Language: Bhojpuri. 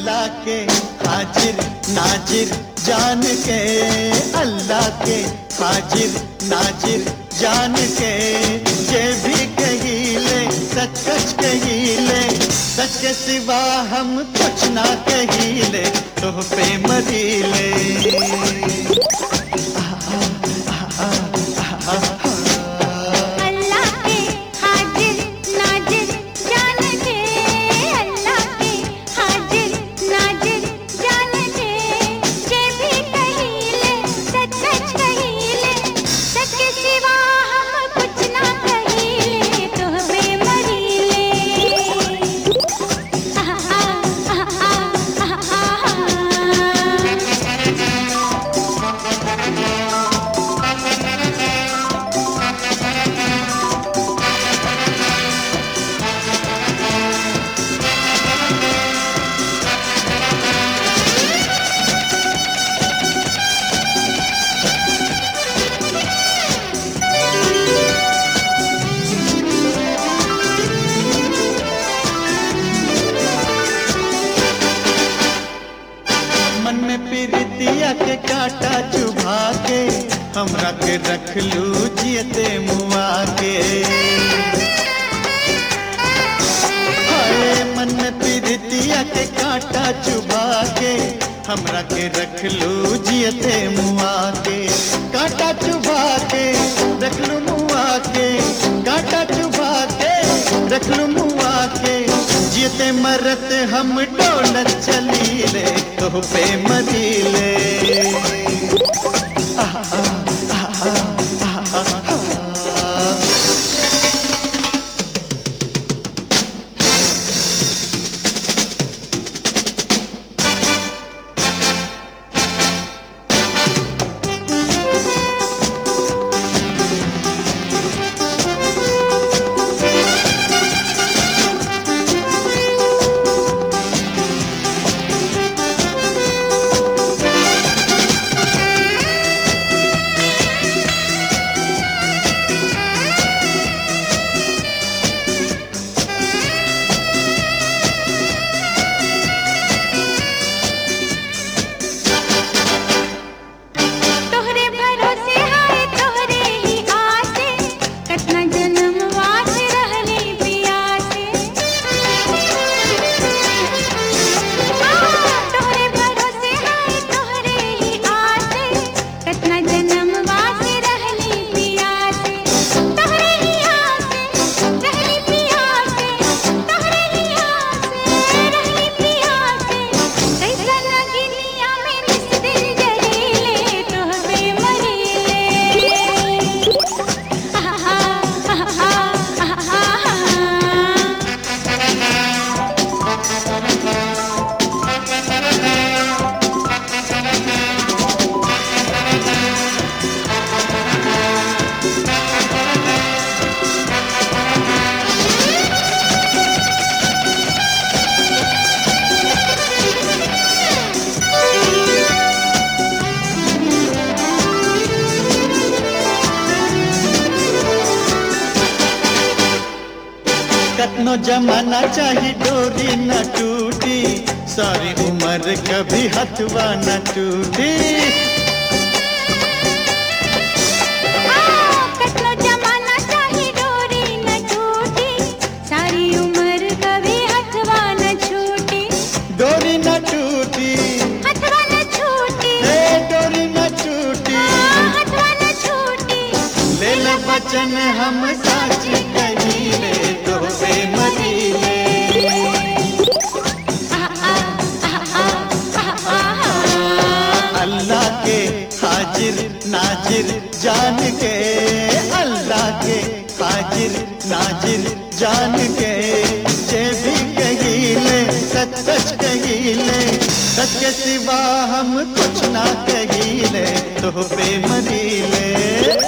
अल्लाह के हाजिर नाजिर जान के, अल्लाह के हाजिर नाजिर जान के, ये भी कहीले सच सच कहीले, सच के सिवा हम कुछ ना कहीले, तो पे मरीले। मन में प्रीतिया के कांटा चुभा के, हमरा के रख लू जियते मुआ के। हाय मन में प्रीतिया के कांटा चुभा के, हमरा के रख लू जियते मुआ के। कांटा चुभा के रख लू मुआ के, कांटा चुभा के रख लू मुआ के, जियते मरत हम डोलत चलीले, तो पे मरीले। कतनो जमाना चाही डोरी न टूटी, सारी उम्र कभी हथवा न टूटी। कतनो जमाना चाही डोरी न टूटी, सारी उम्र कभी हथवा न छूटी। डोरी न टूटी हथवा न छूटी, डोरी न टूटी, हथवा न छूटी। ले ल वचन हम साच कहीले, तो पे मरीले। अल्लाह के हाजिर नाजिर जान के, अल्लाह के हाजिर नाजिर जान के, जे भी कहीले सच सच कहीले, सच के सिवा हम कुछ ना कहीले, तो पे मरीले।